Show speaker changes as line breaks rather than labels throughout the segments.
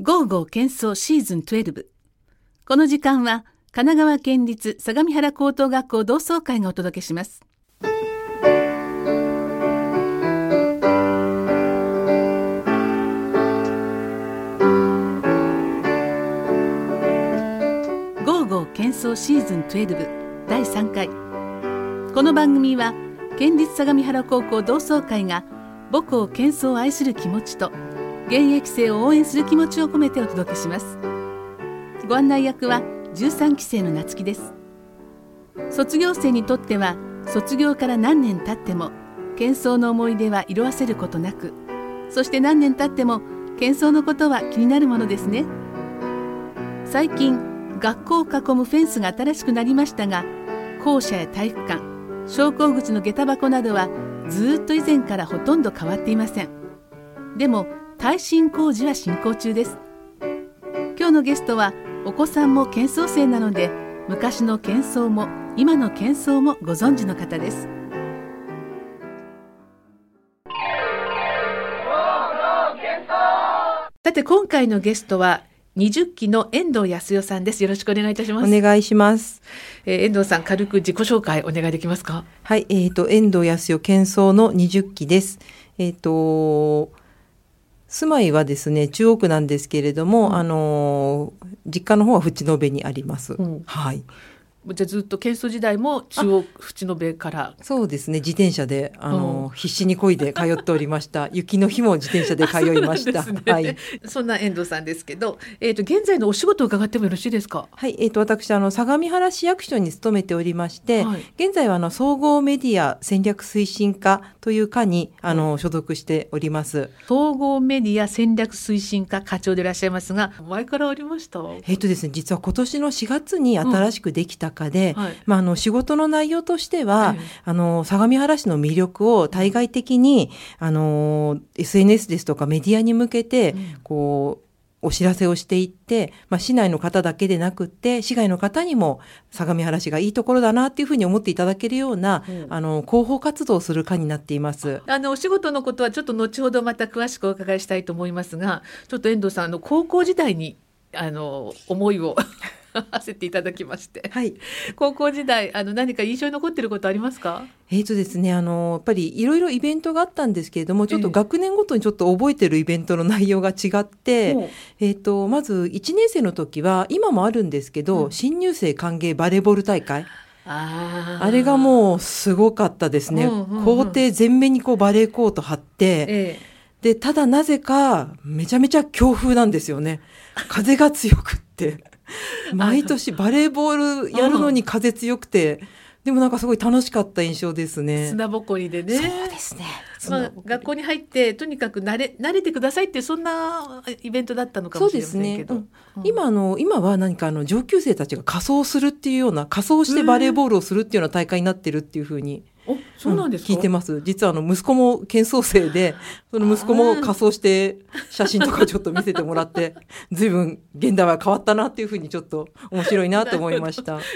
ゴーゴー喧騒シーズン12。この時間は神奈川県立相模原高等学校同窓会がお届けします。ゴーゴー喧騒シーズン12第3回。この番組は県立相模原高校同窓会が母校喧騒を愛する気持ちと現役生を応援する気持ちを込めてお届けします。ご案内役は13期生の夏希です。卒業生にとっては卒業から何年経っても喧騒の思い出は色あせることなく、そして何年経っても喧騒のことは気になるものですね。最近学校を囲むフェンスが新しくなりましたが、校舎や体育館、昇降口の下駄箱などはずっと以前からほとんど変わっていません。でも耐震工事は進行中です。今日のゲストはお子さんも喧騒生なので、昔の喧騒も今の喧騒もご存知の方です。さて今回のゲストは20期の遠藤康代さんです。よろしくお願いいたします。
お願いします。
遠藤さん、軽く自己紹介お願いできますか？
はい、遠藤康代喧騒の20期です。住まいはですね、中央区なんですけれども、実家の方は淵野辺にあります。はい。
じゃあずっと喧騒時代も中央淵野辺から？
そうですね、自転車で必死に漕いで通っておりました。雪の日も自転車で通いました。はい。
そんな遠藤さんですけど、現在のお仕事を伺ってもよろしいですか？
はい、私相模原市役所に勤めておりまして、はい、現在は総合メディア戦略推進課という課に所属しております。
総合メディア戦略推進課課長でいらっしゃいますが、前からありました？
ですね、実は今年の4月に新しくできた課で、仕事の内容としては、相模原市の魅力を対外的にSNS ですとかメディアに向けてお知らせをしていって、市内の方だけでなくって市外の方にも相模原市がいいところだなっていうふうに思っていただけるような、広報活動をする課になっています。
お仕事のことはちょっと後ほどまた詳しくお伺いしたいと思いますが、ちょっと遠藤さん高校時代に思いを馳せていただきまして、はい、高校時代何か印象に残っていることありますか？
ですね、やっぱりいろいろイベントがあったんですけれども、ちょっと学年ごとにちょっと覚えてるイベントの内容が違って、まず1年生の時は今もあるんですけど、新入生歓迎バレーボール大会、あれがもうすごかったですね。校庭全面にバレーコート張って、でただなぜかめちゃめちゃ強風なんですよね。風が強くって毎年バレーボールやるのに風強くて、でもなんかすごい楽しかった印象ですね。
砂ぼこりでね。
そうですね。
学校に入ってとにかく慣れてくださいって、そんなイベントだったのかもしれませんけど、
今は何か上級生たちが仮装するっていうような、仮装してバレーボールをするっていうような大会になってるっていうふうに
そうなんですか？
聞いてます。実は息子も喧騒生で、その息子も仮装して写真とかちょっと見せてもらって随分現代は変わったなっていうふうにちょっと面白いなと思いました。はい、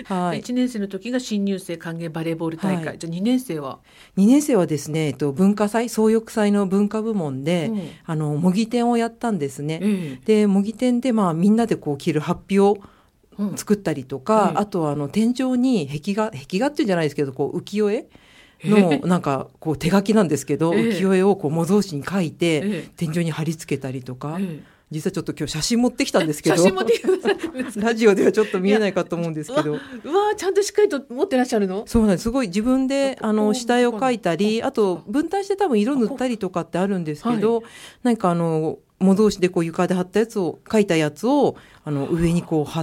1年生の時が新入生歓迎バレーボール大会、はい、じゃあ2年生は
ですね、文化祭、総浴祭の文化部門で、模擬店をやったんですね。で模擬店でみんなで着るハッピーを作ったりとか、あとは天井に壁画っていうんじゃないですけど、浮世絵のなんか手書きなんですけど、浮世絵を模造紙に書いて、天井に貼り付けたりとか、実はちょっと今日写真持ってきたんですけど、
写真持ってきてください。
ラジオではちょっと見えないかと思うんですけど、
ちゃんとしっかりと持ってらっしゃるの？
そうなんです。すごい自分で下絵を描いたり、あと分担して多分色塗ったりとかってあるんですけど、何か模造紙で床で貼ったやつを描いたやつを上に貼って、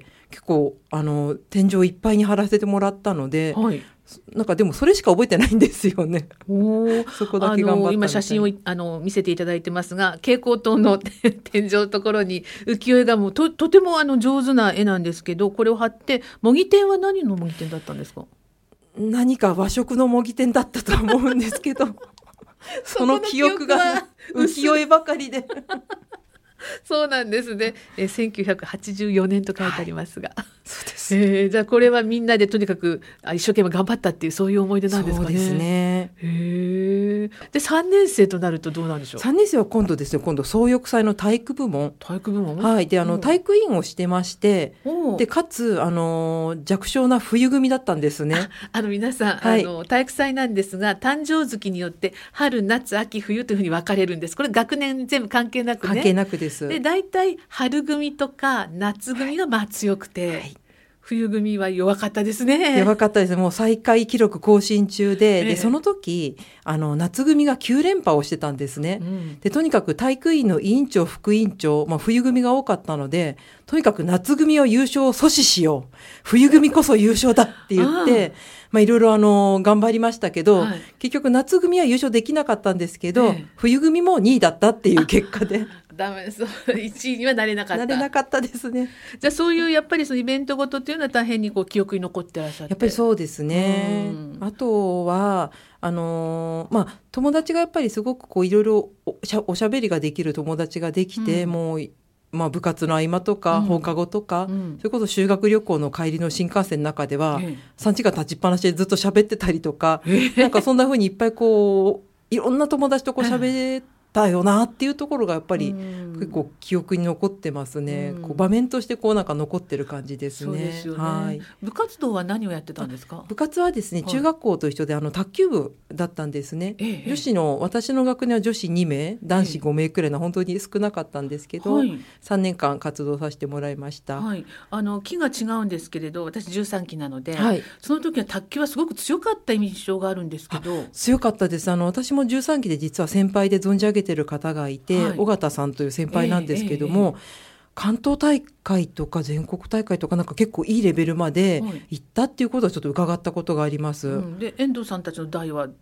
結構天井いっぱいに貼らせてもらったので、なんかでもそれしか覚えてないんですよね。そこだけ頑張った。
今写真を見せていただいてますが、蛍光灯の天井のところに浮世絵がもう とても上手な絵なんですけど、これを貼って、模擬店は何の模擬店だったんですか？
何か和食の模擬店だったと思うんですけどその記憶が浮世絵ばかりで
そうなんですね。1984年と書いてありますが、
そうです。
じゃあこれはみんなでとにかく一生懸命頑張ったっていう、そういう思い出なんですかね。
そうですね。
で3年生となるとどうなんでしょう。
3年生は今度ですね、今度総翼祭の体育部門、はい、で体育委員をしてまして、でかつ弱小な冬組だったんですね。
皆さん、はい、体育祭なんですが、誕生月によって春夏秋冬というふうに分かれるんです。これ学年全部関係なくね。
関係なくです。
で大体春組とか夏組が強くて、はい、冬組は弱かったですね。
弱かったです。もう最下位記録更新中で、でその時夏組が9連覇をしてたんですね。でとにかく体育委員の委員長副委員長、冬組が多かったので、とにかく夏組は優勝を阻止しよう、冬組こそ優勝だって言っていろいろ頑張りましたけど、はい、結局夏組は優勝できなかったんですけど、冬組も2位だったっていう結果で
ダメ、そう1位にはなれなかった。
なれなかったですね。
じゃあそういうやっぱりそのイベントごとっていうのは大変に記憶に残ってらっしゃって。
やっぱりそうですね。あとは友達がやっぱりすごくいろいろおしゃべりができる友達ができて、もう部活の合間とか放課後とか、それこそ修学旅行の帰りの新幹線の中では、3時間立ちっぱなしでずっと喋ってたりとか、なんかそんな風にいっぱいいろんな友達と喋ったよなっていうところがやっぱり結構記憶に残ってますね。場面としてなんか残ってる感じですね。
そうですよね。はい、部活動は何をやってたんですか？
部活はですね、中学校と一緒で卓球部だったんですね。女子の私の学年は女子2名男子5名くらいの本当に少なかったんですけど、3年間活動させてもらいました。
はい、期が違うんですけれど、私13期なので、その時は卓球はすごく強かった印象があるんですけど。
強かったです。私も13期で実は先輩で存じ上げてる方がいて、尾形さんという先輩なんですけども、関東大会とか全国大会とかなんか結構いいレベルまで行ったっていうことはちょっと伺ったことがあります。
で遠藤さんたちの代は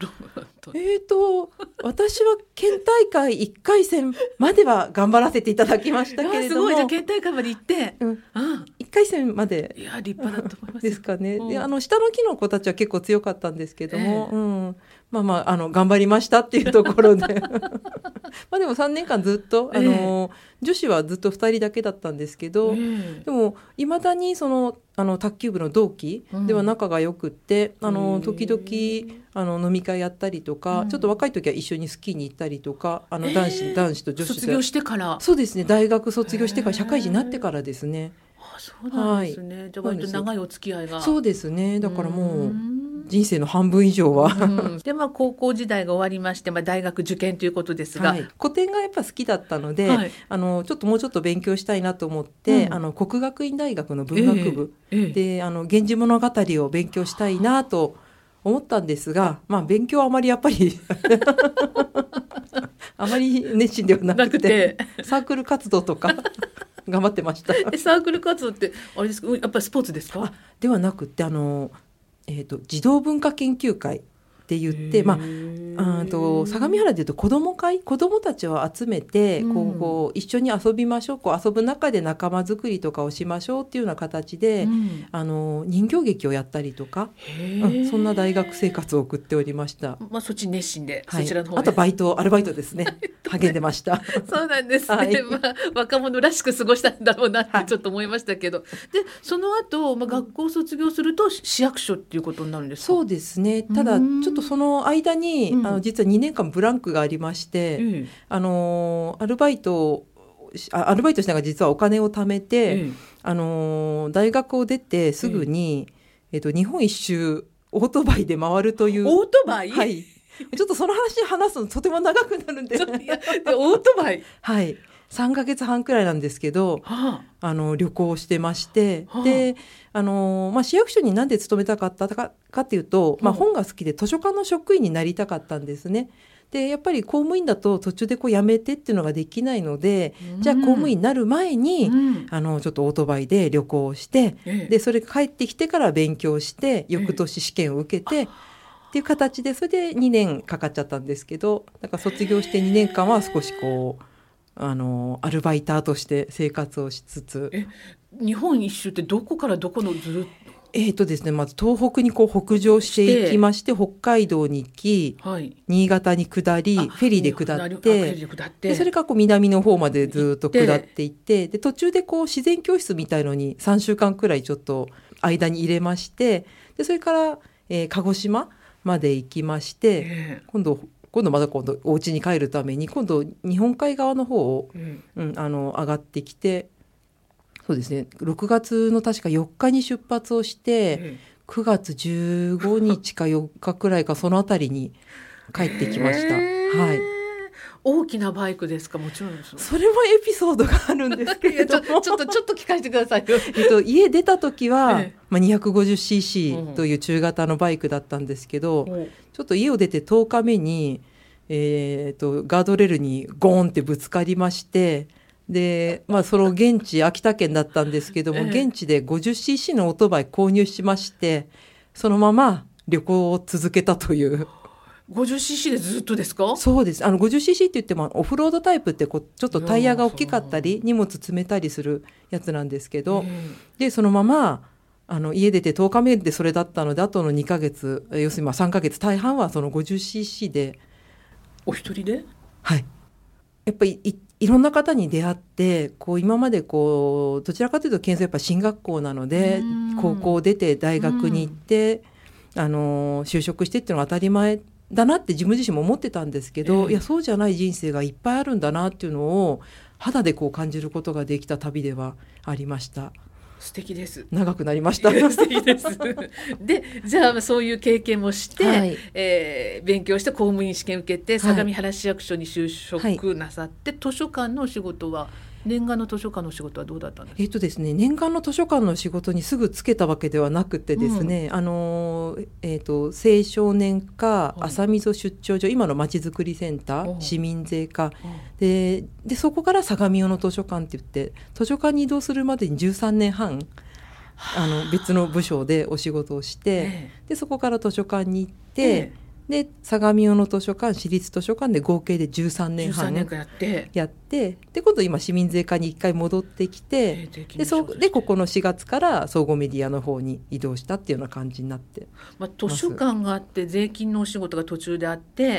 私は県大会1回戦までは頑張らせていただきましたけれども。
すごい。じゃあ県大会まで行って、
1回戦まで。
いや立派だと思います
ですかね。で下の期の子たちは結構強かったんですけども、頑張りましたっていうところででも3年間ずっと女子はずっと2人だけだったんですけど、でもいまだに卓球部の同期では仲が良くって、時々飲み会やったりとか、ちょっと若い時は一緒にスキーに行ったりとか、男子と女子
卒業してから。
そうですね、大学卒業してから社会人になってからですね。
そうなんですね。じゃあ割と長いお付き合いが。
そうですね。だからもう人生の半分以上は
で高校時代が終わりまして、大学受験ということですが、
古典がやっぱ好きだったので、もうちょっと勉強したいなと思って、國學院大学の文学部で、源氏物語を勉強したいなと思ったんですが、勉強はあまりやっぱりあまり熱心ではなくてサークル活動とか頑張ってました。
サークル活動ってあれですか、やっぱりスポーツですか？
ではなくて児童文化研究会って言って、相模原でいうと子ども会、子どもたちを集めて一緒に遊びましょう、遊ぶ中で仲間作りとかをしましょうっていうような形で、人形劇をやったりとか、そんな大学生活を送っておりました。
そっち熱心で、そちらの方で。
あとアルバイトですね励んでました
そうなんですね、若者らしく過ごしたんだろうなってちょっと思いましたけど、でその後、学校を卒業すると市役所っていうことになるんですか？
そうですね。ただちょっとその間に、実は2年間ブランクがありまして、アルバイトしながら実はお金を貯めて、大学を出てすぐに、日本一周オートバイで回るという。
オートバイ？
はい。ちょっとその話すのとても長くなるんで
オートバイ
はい3ヶ月半くらいなんですけど、旅行してまして、で市役所になんで勤めたかったかっていうと、本が好きで図書館の職員になりたかったんですね。でやっぱり公務員だと途中で辞めてっていうのができないので、じゃあ公務員になる前に、ちょっとオートバイで旅行して、でそれ帰ってきてから勉強して、翌年試験を受けて、っていう形で、それで2年かかっちゃったんですけど、だから卒業して2年間は少しアルバイターとして生活をしつつ。
日本一周ってどこからどこのずる
ですね、まず東北に北上していきまして、北海道に行き、新潟に下り、フェリーで下って、でそれから南の方までずっと下っていって、で途中で自然教室みたいのに3週間くらいちょっと間に入れまして、でそれから、鹿児島まで行きまして、今度お家に帰るために今度日本海側の方を、上がってきて、そうですね、6月の確か4日に出発をして、9月15日か4日くらいかそのあたりに帰ってきました。はい。
大きなバイクですか？もちろんです。
それもエピソードがあるんですけれども
ちょっと聞かせてくださいよ。
家出た時は、250cc という中型のバイクだったんですけど、ちょっと家を出て10日目に、ガードレールにゴーンってぶつかりまして、で、その現地秋田県だったんですけども、現地で 50cc のオートバイ購入しまして、そのまま旅行を続けたという。
50cc でずっとですか？
そうです。50cc って言ってもオフロードタイプってちょっとタイヤが大きかったり荷物詰めたりするやつなんですけど、でそのまま家出て10日目でそれだったので、あとの2ヶ月、要するに3ヶ月大半はその 50cc で。
お一人で？
はい。やっぱりいろんな方に出会って、今までどちらかというと県政やっぱ進学校なので、高校を出て大学に行って、就職してっていうのが当たり前だなって自分自身も思ってたんですけど、いやそうじゃない人生がいっぱいあるんだなっていうのを肌で感じることができた旅ではありました。
素敵です。
長くなりました。
素敵です。で、じゃあそういう経験もして、はい、勉強して公務員試験受けて相模原市役所に就職なさって、図書館のお仕事は念願の図書館の仕事はどうだったんですか？
ですね、念願の図書館の仕事にすぐつけたわけではなくてですね、青少年課浅溝出張所、今のまちづくりセンター、市民税課でそこから相模用の図書館って言って図書館に移動するまでに13年半別の部署でお仕事をして、でそこから図書館に行って、で相模用の図書館、市立図書館で合計で13年半やって、で今度今市民税課に1回戻ってきて、でここの4月から総合メディアの方に移動したっていうような感じになって
図書館があって税金のお仕事が途中であって、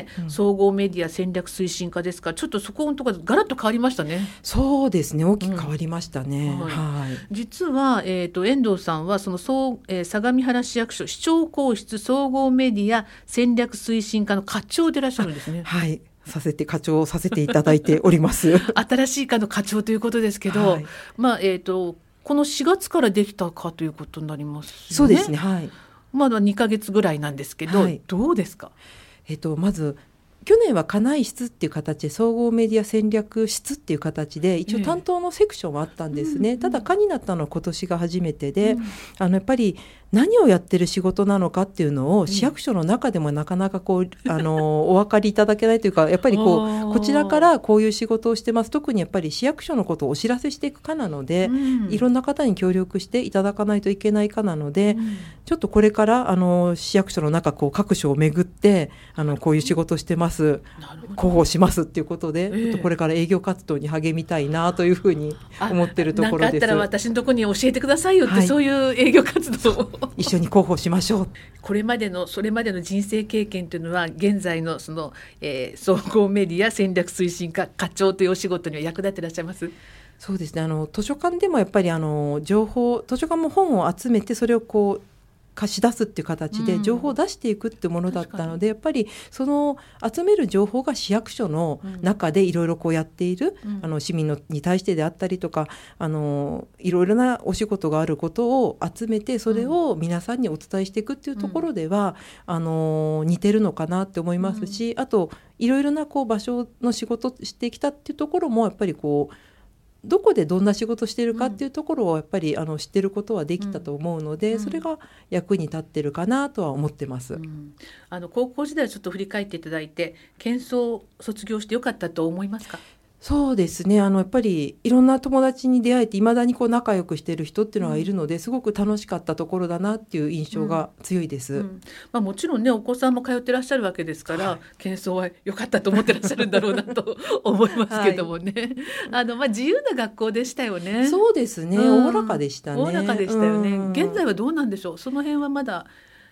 総合メディア戦略推進課ですから、ちょっとそこのところガラッと変わりましたね。
そうですね、大きく変わりましたね。
実は、遠藤さんはその相模原市役所市長公室総合メディア戦略推進課の課長でいらっしゃるんですね。
はい、課長をさせていただいております
新しい課の課長ということですけど、この4月からできた課ということになりますね。
そうですね、はい。
まだ2ヶ月ぐらいなんですけど、どうですか？
まず去年は課内室っていう形で総合メディア戦略室っていう形で一応担当のセクションはあったんですね。ただ課になったのは今年が初めてで、やっぱり何をやってる仕事なのかっていうのを市役所の中でもなかなかお分かりいただけないというか、やっぱりこちらからこういう仕事をしてます、特にやっぱり市役所のことをお知らせしていく課なので、いろんな方に協力していただかないといけない課なので、ちょっとこれから市役所の中各所を巡ってこういう仕事をしてます、広報しますっていうことで、ちょっとこれから営業活動に励みたいなというふうに思ってるところです。
何かあったら私のところに教えてくださいよって、そういう営業活動を
一緒に広報しましょう。
それまでの人生経験というのは現在の総合メディア戦略推進課課長というお仕事には役立っていらっしゃいます？
そうですね、図書館でもやっぱり図書館も本を集めてそれを貸し出すっていう形で情報を出していくっていうものだったので、やっぱりその集める情報が市役所の中でいろいろやっている、市民に対してであったりとかいろいろなお仕事があることを集めて、それを皆さんにお伝えしていくっていうところでは、似てるのかなって思いますし、あといろいろな場所の仕事してきたっていうところもやっぱりどこでどんな仕事してるかっていうところをやっぱり知ってることはできたと思うので、それが役に立ってるかなとは思ってます。
高校時代をちょっと振り返っていただいて、県総卒業してよかったと思いますか？
そうですね、やっぱりいろんな友達に出会えていまだに仲良くしている人っていうのがいるので、すごく楽しかったところだなっていう印象が強いです。
もちろんね、お子さんも通ってらっしゃるわけですから、県総は良かったと思ってらっしゃるんだろうなと思いますけどもね、自由な学校でしたよね。
そうですね、おおらかでしたね。
おおらかでしたよね。現在はどうなんでしょう？その辺はまだ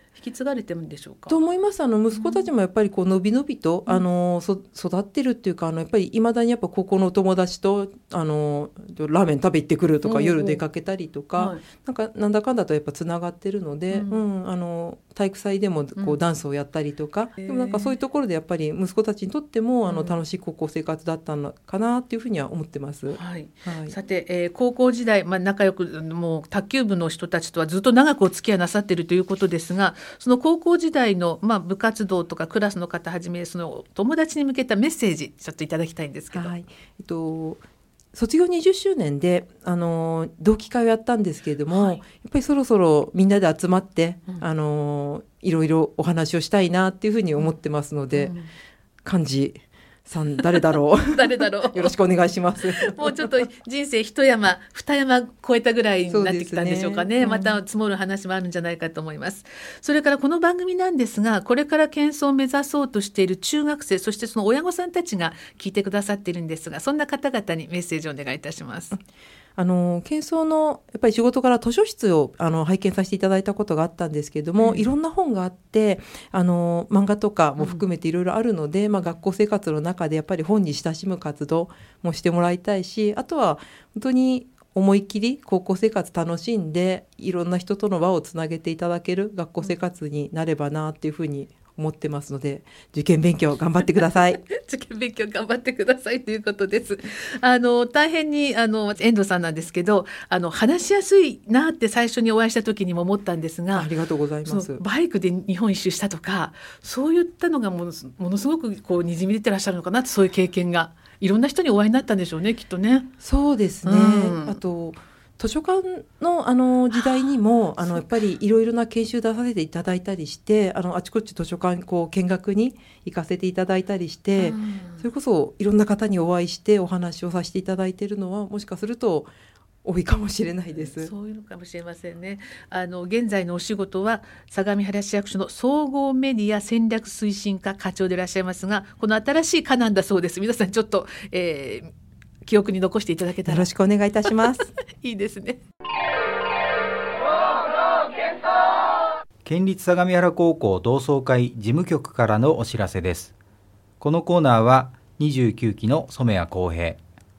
引き継がれてるんでしょうか。
と思います。息子たちもやっぱりこうのびのびと、育ってるっていうか、やっぱりいまだにやっぱ高校のお友達とラーメン食べ行ってくるとか、夜出かけたりとか、なんだかんだとやっぱつながってるので、体育祭でもこうダンスをやったりとか、でもなんかそういうところでやっぱり息子たちにとっても楽しい高校生活だったのかなっていうふうには思ってます。
さて、高校時代、仲良くもう卓球部の人たちとはずっと長くお付き合いなさっているということですが、その高校時代の、部活動とかクラスの方はじめその友達に向けたメッセージちょっといただきたいんですけど。
卒業20周年で同期会をやったんですけれども、やっぱりそろそろみんなで集まって、いろいろお話をしたいなっていうふうに思ってますので、幹事さん誰だろう
誰だろう
よろしくお願いします
もうちょっと人生一山二山越えたぐらいになってきたんでしょうかね。また積もる話もあるんじゃないかと思います。それからこの番組なんですが、これから県総を目指そうとしている中学生、そしてその親御さんたちが聞いてくださっているんですが、そんな方々にメッセージをお願いいたします。
県総のやっぱり仕事から図書室を拝見させていただいたことがあったんですけれども、いろんな本があって漫画とかも含めていろいろあるので、学校生活の中でやっぱり本に親しむ活動もしてもらいたいし、あとは本当に思い切り高校生活楽しんでいろんな人との輪をつなげていただける学校生活になればなっていうふうに思ってますので、受験勉強頑張ってください
受験勉強頑張ってくださいということです。大変に遠藤さんなんですけど、話しやすいなって最初にお会いした時にも思ったんですが、
ありがとうございます。
バイクで日本一周したとか、そういったのがものすごくこうにじみ出てらっしゃるのかなって、そういう経験がいろんな人にお会いになったんでしょうね、きっとね。
そうですね、あと図書館の時代にもやっぱりいろいろな研修出させていただいたりして、あちこち図書館こう見学に行かせていただいたりして、それこそいろんな方にお会いしてお話をさせていただいているのはもしかすると多いかもしれないです。
そういうのかもしれませんね。現在のお仕事は相模原市役所の総合メディア戦略推進課課長でいらっしゃいますが、この新しい課なんだそうです。皆さんちょっと、記憶に残していただけたら
よろしくお願いいたします
いいですね。
県立相模原高校同窓会事務局からのお知らせです。このコーナーは29期の染谷公平、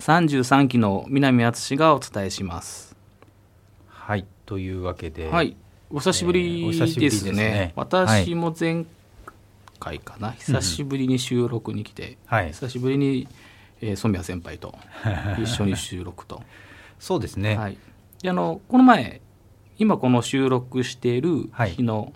33期の南敦がお伝えします。
はい、というわけで、
お久しぶりですね。私も前回かな、久しぶりに収録に来て、久しぶりに染谷先輩と一緒に収録と
そうですね、
でこの前今この収録している日の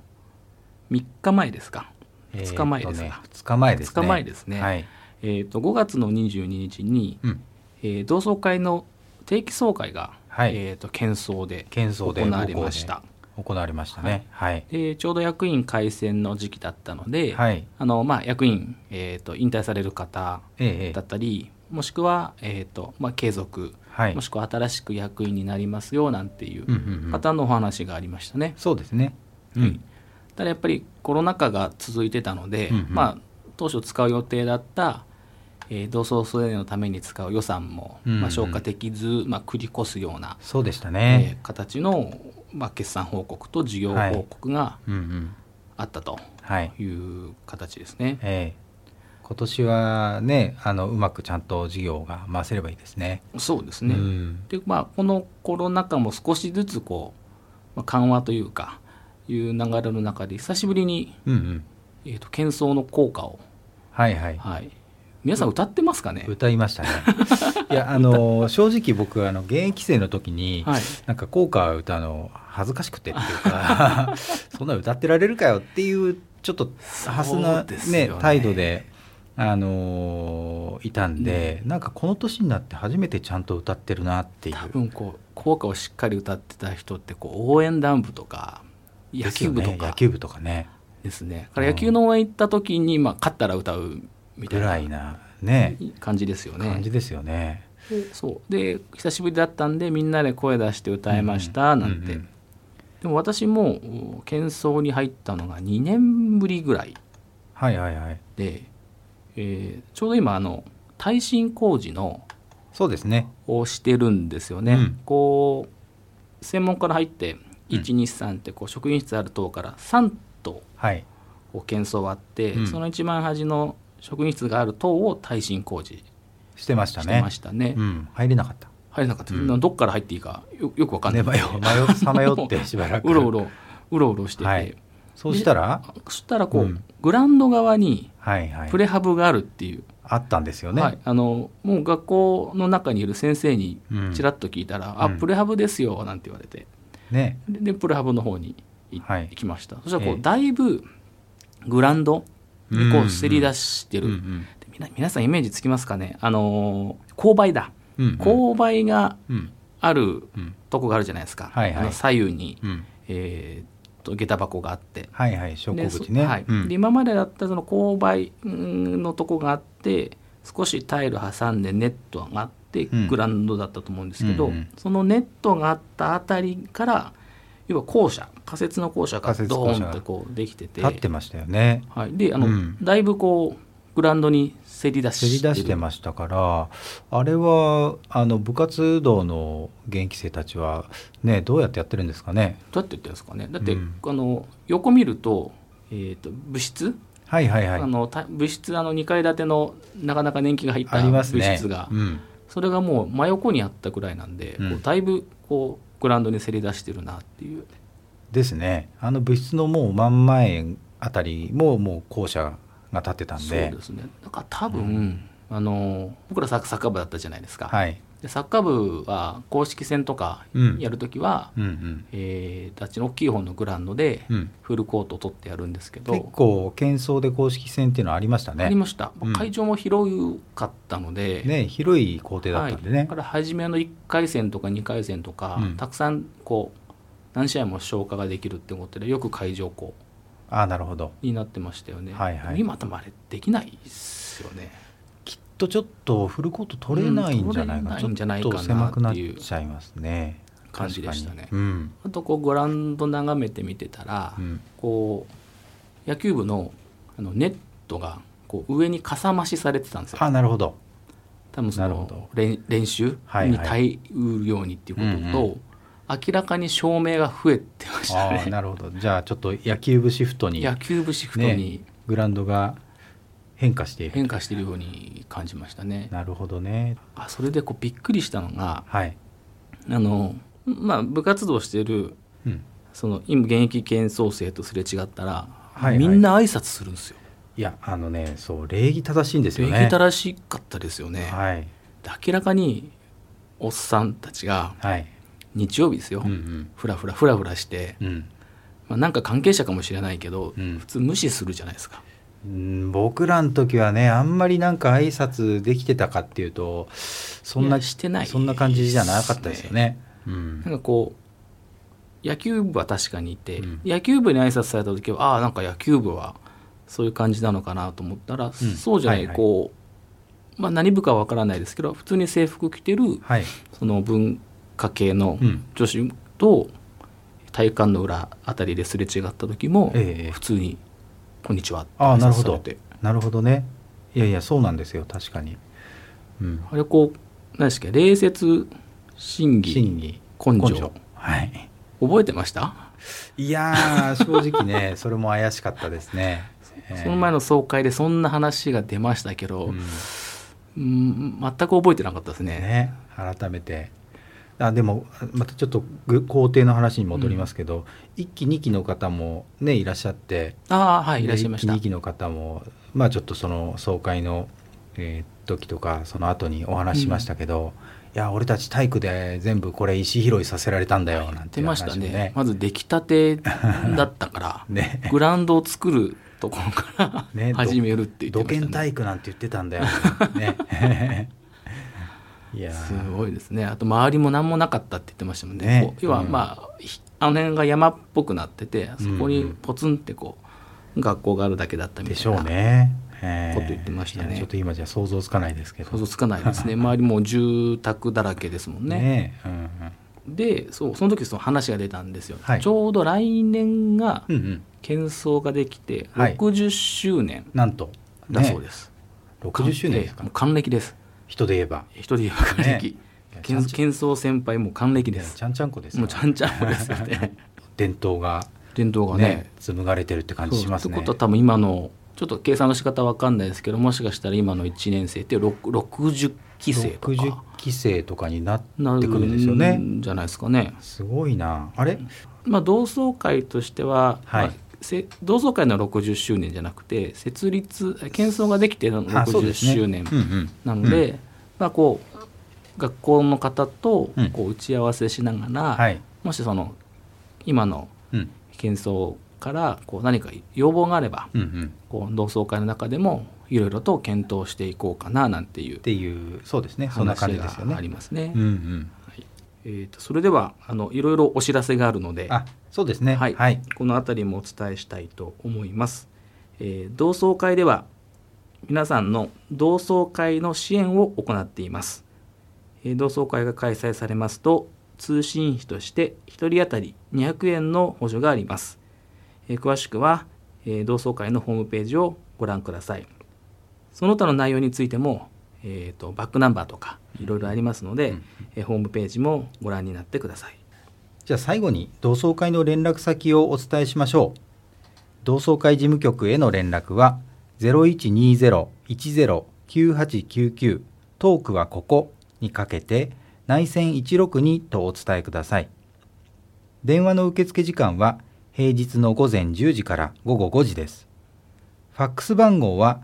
3日前ですか、2日前ですか、
2日前ですね、
2日前ですね、5月の22日に、同窓会の定期総会が、県総で行われました。
行われましたね、
でちょうど役員改選の時期だったので、役員、引退される方だったり、もしくは、継続、もしくは新しく役員になりますよなんていう方のお話がありましたね。
そうですね、
ただやっぱりコロナ禍が続いてたので、当初使う予定だった、同窓生のために使う予算も、消化できず、繰り越すような
そうでしたね、
形の、決算報告と事業報告があったという形ですね。
今年はね、うまくちゃんと事業が回せればいいですね。
そうですね、でこのコロナ禍も少しずつ緩和というかいう流れの中で久しぶりに、県総の校歌を、皆さん歌ってますかね。
歌いましたねいや正直僕現役生の時に、なんか校歌歌うの恥ずかしくてっていうかそんな歌ってられるかよっていうちょっとハスな、態度でいたんで、なんかこの年になって初めてちゃんと歌ってるなっていう。
多分校歌をしっかり歌ってた人って応援団部とか野球部とか、
野球部とかね
ですね。から野球の応援行った時に、勝ったら歌うみたいな
ぐらいなね
感じですよね。
感じですよね。
そうで久しぶりだったんでみんなで声出して歌いましたなんて、でも私も県総に入ったのが2年ぶりぐらいで、ちょうど今耐震工事の
そうですね
をしてるんですよね、専門から入って123って職員室ある棟から3棟こう喧騒はあって、その一番端の職員室がある棟を耐震工事
してましたね。入れなかった、
どっから入っていいかよく分かんない、
さまよってしばらく
うろうろしてて、
そしたら
こう、グラウンド側にプレハブがあるっていう、
あったんですよね。
もう学校の中にいる先生にちらっと聞いたら、プレハブですよなんて言われて、でプレハブの方に行きました。そしたらこう、だいぶグラウンドにこうせり出してる、皆さんイメージつきますかね。勾配だ、勾配があるとこがあるじゃないですか、左右に、下駄箱があって、
昇降口ね。
で今までだったらその勾配のとこがあって少しタイル挟んでネットがあってグラウンドだったと思うんですけど、そのネットがあったあたりから要は校舎、仮設の校舎がドーンとこうできてて
立ってましたよね。
でだいぶこうグラウンドにせり出して
ましたから、あれは部活動の現役生たちはね、どうやってやってるんですかね。
どうやってやってるんですかね。だって、横見ると、部室、部室2階建てのなかなか年季が入った部室が、それがもう真横にあったくらいなんで、こうだいぶこうグラウンドにせり出してるなっていう
ですね。部室のもう真ん前あたりももう校舎が立ってたんで、
そうですね。だから多分、僕らサッカー部だったじゃないですか、でサッカー部は公式戦とかやるときは、あっちの大きい方のグラウンドでフルコートを取ってやるんですけど、
結構喧騒で公式戦っていうのはありましたね。
ありました、会場も広かったので、
広い校庭だったんでね、
だから初めの1回戦とか2回戦とか、たくさんこう何試合も消化ができるって思ってよく会場こう
なるほど
になってましたよね。今多分あれできないですよね。
きっとちょっとフルコート取れないんじゃないかな、ちょっと狭くなっちゃいますね。
感じでしたね。あとこうグラウンド眺めてみてたら、こう野球部のネットがこう上にかさ増しされてたんですよ。
なるほど。
多分その練習に耐うるようにっていうことと、明らかに照明が増えてましたね。
なるほど。じゃあちょっと野球部シフトに
グ
ラウンドが変化してい
るように感じましたね。
なるほどね。
それでこうびっくりしたのが、部活動している、今現役喧騒生とすれ違ったら、みんな挨拶するんですよ。
いやそう礼儀正しいんですよね。
礼儀正しかったですよね。明らかにおっさんたちが、日曜日ですよ、ふらふらして、なんか関係者かもしれないけど、普通無視するじゃないですか。
僕らの時はね、あんまりなんか挨拶できてたかっていうとそんな感じじゃなかったですよね。
なんかこう野球部は確かにいて、野球部に挨拶された時はなんか野球部はそういう感じなのかなと思ったら、そうじゃない、こう、何部かは分からないですけど、普通に制服着てる、その文化系の女子と体育館の裏あたりですれ違った時も、普通にこんにちはって挨拶されて。
なるほどね。いやそうなんですよ、確かに。
あれこう何ですか、礼節審議根性、覚えてました？
いや正直ねそれも怪しかったですね。
その前の総会でそんな話が出ましたけど、全く覚えてなかったですね。
改めてでもまたちょっと校庭の話に戻りますけど、1期2期の方もねいらっしゃって、
いらっしゃいました。
1期2期の方もちょっとその総会の、時とかその後にお話しましたけど、いや俺たち体育で全部これ石拾いさせられたんだよなんていう話もね。
まず出来たてだったからグラウンドを作るところから始めるって言ってましたね。
土建体育なんて言ってたんだよね。
いやすごいですね。あと周りも何もなかったって言ってましたもんね。要はあの辺が山っぽくなってて、そこにポツンってこう学校があるだけだったみたいな
でしょうね。
こと言ってましたね。
ちょっと今じゃ想像つかないですけど。
想像つかないですね。周りも住宅だらけですもんね。でその時その話が出たんですよ。ちょうど来年が喧騒ができて60周年だそうです。
60周年ですか。
もう還暦です。
人で言えば
還暦。喧騒先輩も還暦です。
ちゃんちゃんこです。
もうちゃんちゃんこですよね。
伝統が
伝統がね
紡がれてるって感じしますね。
ということは多分今のちょっと計算の仕方は分かんないですけど、もしかしたら今の1年生って60期生とか
60期生とかになってくるんですよね。
じゃないですかね。
すごいな。あれ、
同窓会としては、
はい、
同窓会の60周年じゃなくて建装ができての60周年なので、こう学校の方とこう打ち合わせしながら、もしその今の建装からこう何か要望があれば、こう同窓会の中でもいろいろと検討していこうかななんていう
そうですね、そんな感じですよね。
話がありますね。それではいろいろお知らせがあるので、
そうですね、
このあたりもお伝えしたいと思います。同窓会では皆さんの同窓会の支援を行っています。同窓会が開催されますと通信費として1人当たり200円の補助があります。詳しくは同窓会のホームページをご覧ください。その他の内容についても、バックナンバーとかいろいろありますので、ホームページもご覧になってください。
じゃあ最後に同窓会の連絡先をお伝えしましょう。同窓会事務局への連絡は 0120-109899 トークはここにかけて内線162とお伝えください。電話の受付時間は平日の午前10時から午後5時です。ファックス番号は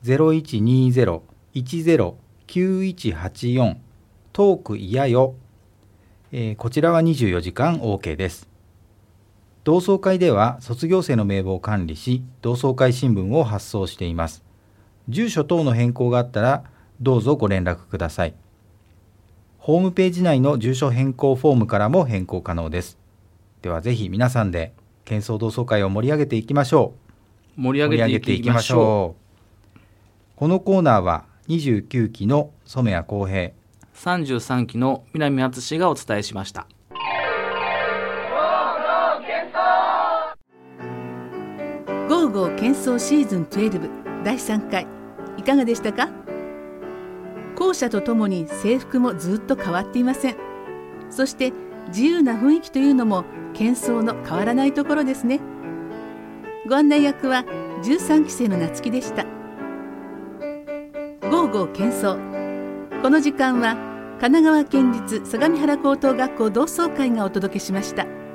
0120-109184 トークいやよ、こちらは24時間 OK です。同窓会では卒業生の名簿を管理し、同窓会新聞を発送しています。住所等の変更があったらどうぞご連絡ください。ホームページ内の住所変更フォームからも変更可能です。ではぜひ皆さんで喧騒同窓会を盛り上げていきましょう。
盛り上げていきましょ
う。このコーナーは29期の染谷公平、
33期の南敦がお伝えしました。
ゴーゴー喧騒シーズン12第3回いかがでしたか？校舎とともに制服もずっと変わっていません。そして自由な雰囲気というのも喧騒の変わらないところですね。ご案内役は13期生の夏希でした。ゴーゴー喧騒、この時間は神奈川県立相模原高等学校同窓会がお届けしました。